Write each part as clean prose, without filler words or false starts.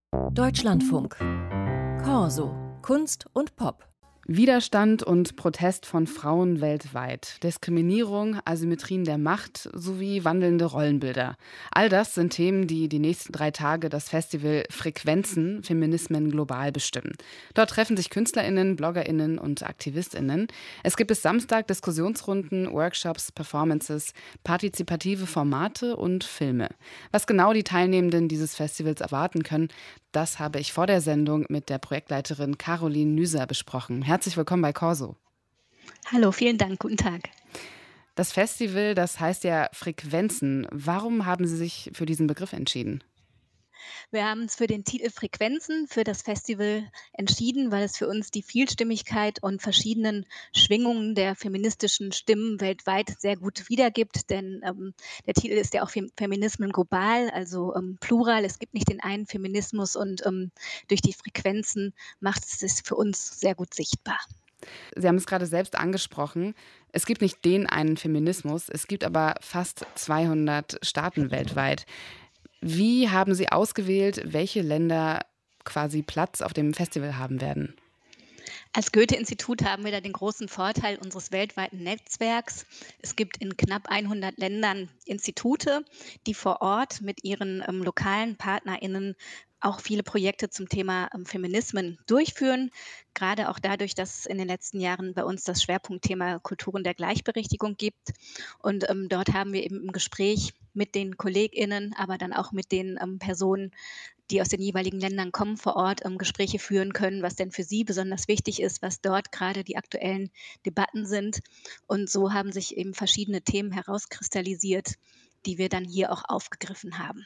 Deutschlandfunk. Corso. Kunst und Pop. Widerstand und Protest von Frauen weltweit, Diskriminierung, Asymmetrien der Macht sowie wandelnde Rollenbilder. All das sind Themen, die die nächsten 3 Tage das Festival Frequenzen – Feminismen global bestimmen. Dort treffen sich KünstlerInnen, BloggerInnen und AktivistInnen. Es gibt bis Samstag Diskussionsrunden, Workshops, Performances, partizipative Formate und Filme. Was genau die Teilnehmenden dieses Festivals erwarten können, das habe ich vor der Sendung mit der Projektleiterin Caroline Nüser besprochen. Herzlich willkommen bei Corso. Hallo, vielen Dank, guten Tag. Das Festival, das heißt ja Frequenzen. Warum haben Sie sich für diesen Begriff entschieden? Wir haben uns für den Titel Frequenzen für das Festival entschieden, weil es für uns die Vielstimmigkeit und verschiedenen Schwingungen der feministischen Stimmen weltweit sehr gut wiedergibt. Denn der Titel ist ja auch Feminismen global, also plural. Es gibt nicht den einen Feminismus und durch die Frequenzen macht es für uns sehr gut sichtbar. Sie haben es gerade selbst angesprochen. Es gibt nicht den einen Feminismus, es gibt aber fast 200 Staaten weltweit. Wie haben Sie ausgewählt, welche Länder quasi Platz auf dem Festival haben werden? Als Goethe-Institut haben wir da den großen Vorteil unseres weltweiten Netzwerks. Es gibt in knapp 100 Ländern Institute, die vor Ort mit ihren lokalen PartnerInnen auch viele Projekte zum Thema Feminismen durchführen. Gerade auch dadurch, dass es in den letzten Jahren bei uns das Schwerpunktthema Kulturen der Gleichberechtigung gibt. Und dort haben wir eben im Gespräch mit den KollegInnen, aber dann auch mit den Personen, die aus den jeweiligen Ländern kommen, vor Ort Gespräche führen können, was denn für sie besonders wichtig ist, was dort gerade die aktuellen Debatten sind. Und so haben sich eben verschiedene Themen herauskristallisiert, die wir dann hier auch aufgegriffen haben.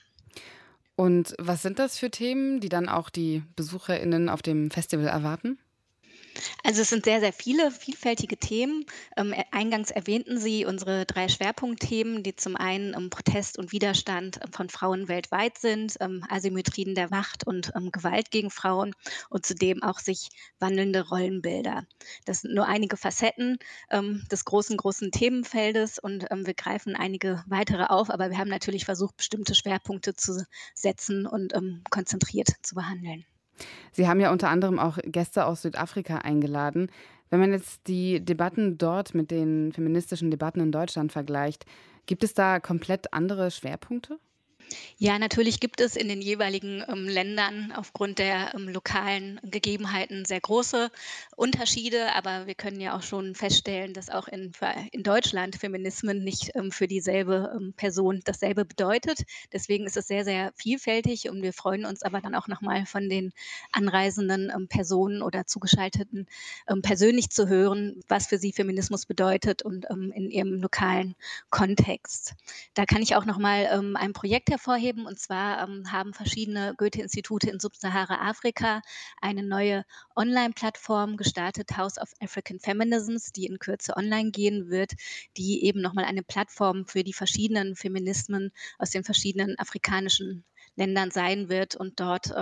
Und was sind das für Themen, die dann auch die BesucherInnen auf dem Festival erwarten? Also es sind sehr, sehr viele vielfältige Themen. Eingangs erwähnten Sie unsere 3 Schwerpunktthemen, die zum einen Protest und Widerstand von Frauen weltweit sind, Asymmetrien der Macht und Gewalt gegen Frauen und zudem auch sich wandelnde Rollenbilder. Das sind nur einige Facetten des großen Themenfeldes und wir greifen einige weitere auf, aber wir haben natürlich versucht, bestimmte Schwerpunkte zu setzen und konzentriert zu behandeln. Sie haben ja unter anderem auch Gäste aus Südafrika eingeladen. Wenn man jetzt die Debatten dort mit den feministischen Debatten in Deutschland vergleicht, gibt es da komplett andere Schwerpunkte? Ja, natürlich gibt es in den jeweiligen Ländern aufgrund der lokalen Gegebenheiten sehr große Unterschiede, aber wir können ja auch schon feststellen, dass auch in Deutschland Feminismen nicht für dieselbe Person dasselbe bedeutet. Deswegen ist es sehr, sehr vielfältig und wir freuen uns aber dann auch nochmal von den anreisenden Personen oder Zugeschalteten persönlich zu hören, was für sie Feminismus bedeutet und in ihrem lokalen Kontext. Da kann ich auch nochmal ein Projekt hervorheben. Und zwar haben verschiedene Goethe-Institute in Subsahara-Afrika eine neue Online-Plattform gestartet, House of African Feminisms, die in Kürze online gehen wird, die eben nochmal eine Plattform für die verschiedenen Feminismen aus den verschiedenen afrikanischen Ländern sein wird und dort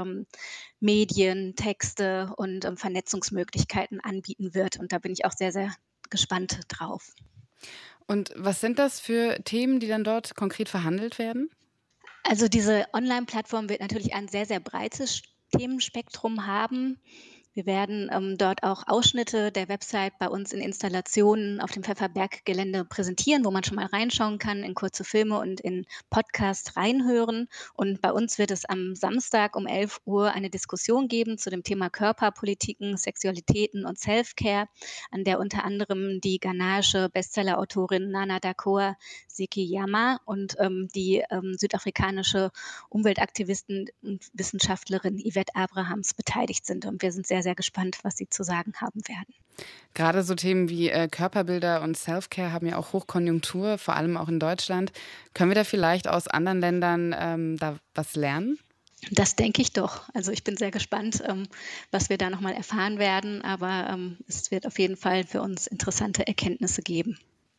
Medien, Texte und Vernetzungsmöglichkeiten anbieten wird. Und da bin ich auch sehr, sehr gespannt drauf. Und was sind das für Themen, die dann dort konkret verhandelt werden? Also diese Online-Plattform wird natürlich ein sehr, sehr breites Themenspektrum haben. Wir werden dort auch Ausschnitte der Website bei uns in Installationen auf dem Pfefferberg-Gelände präsentieren, wo man schon mal reinschauen kann in kurze Filme und in Podcasts reinhören. Und bei uns wird es am Samstag um 11 Uhr eine Diskussion geben zu dem Thema Körperpolitiken, Sexualitäten und Self-Care, an der unter anderem die ghanaische Bestseller-Autorin Nana Dakoa Sekiyama und die südafrikanische Umweltaktivistin und Wissenschaftlerin Yvette Abrahams beteiligt sind. Und wir sind sehr, sehr gespannt, was sie zu sagen haben werden. Gerade so Themen wie Körperbilder und Self-Care haben ja auch Hochkonjunktur, vor allem auch in Deutschland. Können wir da vielleicht aus anderen Ländern da was lernen? Das denke ich doch. Also ich bin sehr gespannt, was wir da nochmal erfahren werden. Aber es wird auf jeden Fall für uns interessante Erkenntnisse geben.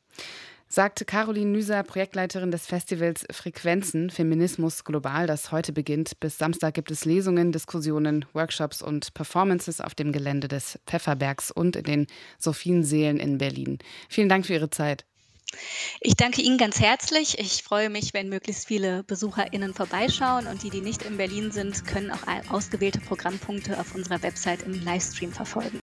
Sagte Caroline Nüser, Projektleiterin des Festivals Frequenzen – Feminismus global, das heute beginnt. Bis Samstag gibt es Lesungen, Diskussionen, Workshops und Performances auf dem Gelände des Pfefferbergs und in den Sophienseelen in Berlin. Vielen Dank für Ihre Zeit. Ich danke Ihnen ganz herzlich. Ich freue mich, wenn möglichst viele BesucherInnen vorbeischauen und die nicht in Berlin sind, können auch ausgewählte Programmpunkte auf unserer Website im Livestream verfolgen.